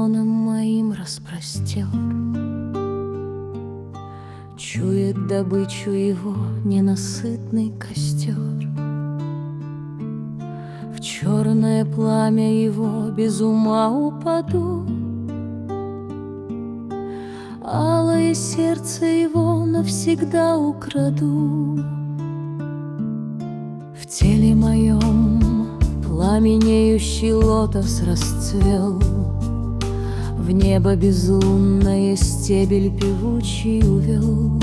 лоном моим распростер. Чует добычу его ненасытный костер. В черное пламя его без ума упаду, алое сердце его навсегда украду. В теле моем пламенеющий лотос расцвел, в небо безлунное стебель певучий увел.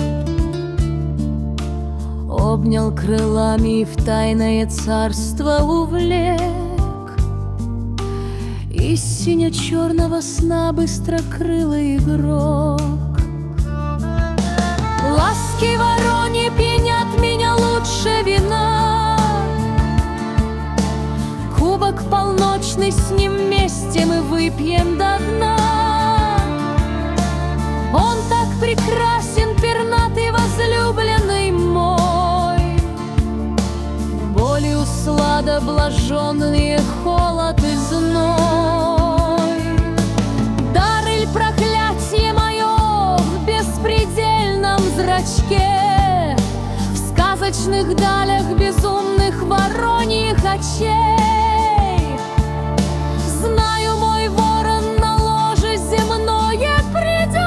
Обнял крылами и в тайное царство увлек. Из сине-черного сна быстрокрылый игрок. Ласки вороньи пьянят меня лучше вина. Кубок полночный с ним вместе мы выпьем до дна. Он так прекрасен, пернатый возлюбленный мой. Болью слада блаженные холод и зной. Дар иль проклятие мое в беспредельном зрачке, в сказочных далях безумных вороньих очей. Знаю, мой ворон на ложе земное придет,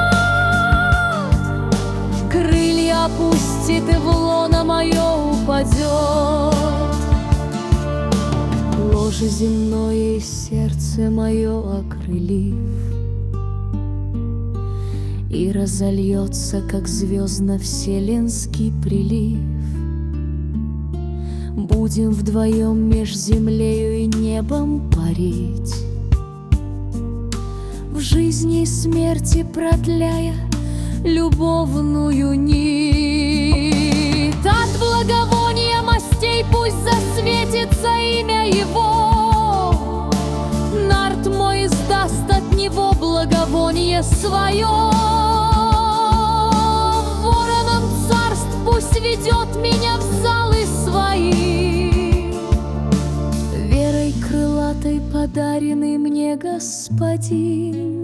крылья опустит и в лоно мое упадет. Ложе земное и сердце мое окрылив, и разольется, как звездно-вселенский прилив. Будем вдвоем меж землею и небом парить, в жизни и смерти продляя любовную нить. От благовония мастей пусть засветится имя его, нарт мой издаст от него благовоние свое. Вороном царств пусть ведет меня в залы свои, верой крылатой подаренный мне господин.